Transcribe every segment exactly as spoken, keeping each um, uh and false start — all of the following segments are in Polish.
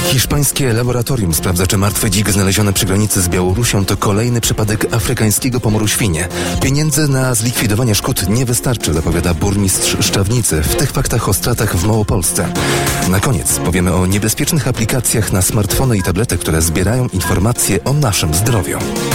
Hiszpańskie laboratorium sprawdza, czy martwy dzik znaleziony przy granicy z Białorusią to kolejny przypadek afrykańskiego pomoru świnie. Pieniędzy na zlikwidowanie szkód nie wystarczy, zapowiada burmistrz Szczawnicy. W tych faktach o stratach w Małopolsce. Na koniec powiemy o niebezpiecznych aplikacjach na smartfony i tablety, które zbierają informacje o naszym zdrowiu.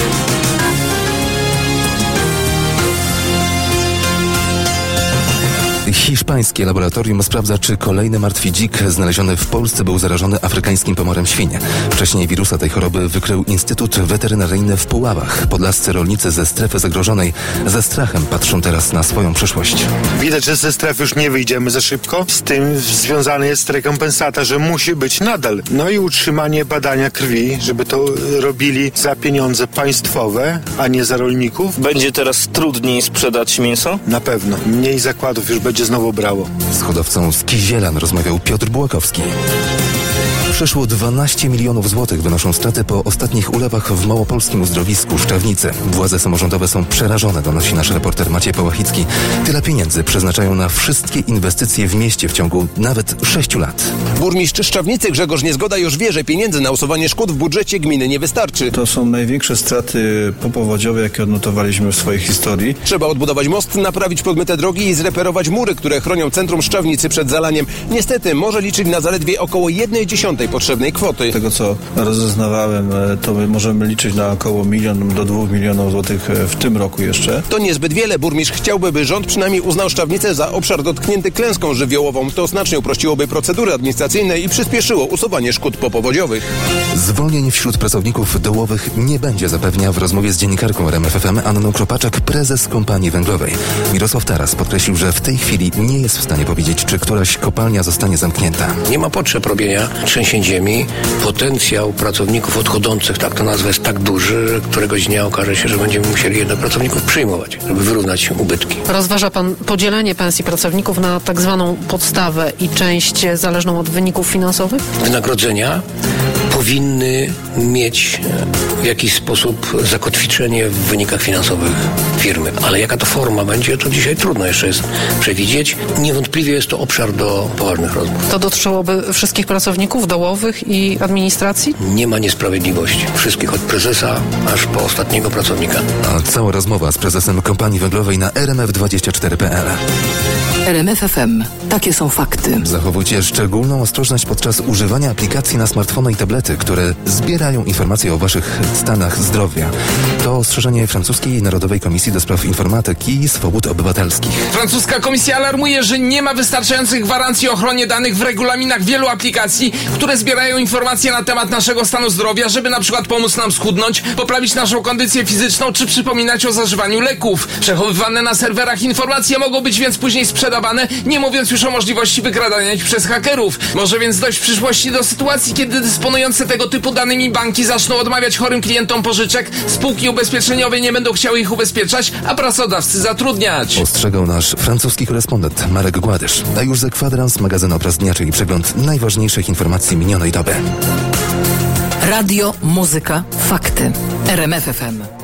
Hiszpańskie laboratorium sprawdza, czy kolejny martwy dzik znaleziony w Polsce był zarażony afrykańskim pomorem świń. Wcześniej wirusa tej choroby wykrył Instytut Weterynaryjny w Puławach. Podlascy rolnicy ze strefy zagrożonej ze strachem patrzą teraz na swoją przyszłość. Widać, że ze strefy już nie wyjdziemy za szybko. Z tym związana jest rekompensata, że musi być nadal. No i utrzymanie badania krwi, żeby to robili za pieniądze państwowe, a nie za rolników. Będzie teraz trudniej sprzedać mięso? Na pewno. Mniej zakładów już będzie znowu brało. Z hodowcą z Kizielan rozmawiał Piotr Bułakowski. Przeszło dwanaście milionów złotych wynoszą straty po ostatnich ulewach w małopolskim uzdrowisku Szczawnicy. Władze samorządowe są przerażone, donosi nasz reporter Maciej Pałachicki. Tyle pieniędzy przeznaczają na wszystkie inwestycje w mieście w ciągu nawet sześciu lat. Burmistrz Szczawnicy Grzegorz Niezgoda już wie, że pieniędzy na usuwanie szkód w budżecie gminy nie wystarczy. To są największe straty popowodziowe, jakie odnotowaliśmy w swojej historii. Trzeba odbudować most, naprawić podmyte drogi i zreperować mury, które chronią centrum Szczawnicy przed zalaniem. Niestety może liczyć na zaledwie około jednej dziesiątej potrzebnej kwoty. Z tego, co rozeznawałem, to my możemy liczyć na około milion do dwóch milionów złotych w tym roku jeszcze. To niezbyt wiele. Burmistrz chciałby, by rząd przynajmniej uznał Szczawnicę za obszar dotknięty klęską żywiołową. To znacznie uprościłoby procedury administracyjne i przyspieszyło usuwanie szkód popowodziowych. Zwolnień wśród pracowników dołowych nie będzie, zapewnia w rozmowie z dziennikarką R M F F M Anną Kropaczak prezes kompanii węglowej. Mirosław Taras podkreślił, że w tej chwili nie jest w stanie powiedzieć, czy któraś kopalnia zostanie zamknięta. Nie ma potrzeb robienia trzęsień ziemi. Potencjał pracowników odchodzących, tak to nazwę, jest tak duży, że któregoś dnia okaże się, że będziemy musieli jednak pracowników przyjmować, żeby wyrównać ubytki. Rozważa pan podzielenie pensji pracowników na tak zwaną podstawę i część zależną od wyników finansowych? Wynagrodzenia powinny mieć w jakiś sposób zakotwiczenie w wynikach finansowych firmy. Ale jaka to forma będzie, to dzisiaj trudno jeszcze jest przewidzieć. Niewątpliwie jest to obszar do poważnych rozmów. To dotyczyłoby wszystkich pracowników dołowych i administracji? Nie ma niesprawiedliwości. Wszystkich od prezesa aż po ostatniego pracownika. A cała rozmowa z prezesem kompanii węglowej na R M F dwadzieścia cztery kropka P L. R M F F M. Takie są fakty. Zachowujcie szczególną ostrożność podczas używania aplikacji na smartfony i tablety, które zbierają informacje o waszych stanach zdrowia. To ostrzeżenie francuskiej Narodowej Komisji do Spraw Informatyki i Swobód Obywatelskich. Francuska komisja alarmuje, że nie ma wystarczających gwarancji o ochronie danych w regulaminach wielu aplikacji, które zbierają informacje na temat naszego stanu zdrowia, żeby na przykład pomóc nam schudnąć, poprawić naszą kondycję fizyczną czy przypominać o zażywaniu leków. Przechowywane na serwerach informacje mogą być więc później sprzedawane, nie mówiąc już o możliwości wykradania ich przez hakerów. Może więc dojść w przyszłości do sytuacji, kiedy dysponujące tego typu danymi banki zaczną odmawiać chorym klientom pożyczek, spółki ubezpieczeniowe nie będą chciały ich ubezpieczać, a pracodawcy zatrudniać. Ostrzegał nasz francuski korespondent Marek Gładysz. A już za kwadrans magazyn Obraz Dnia, czyli przegląd najważniejszych informacji minionej doby. Radio, muzyka, fakty. R M F F M.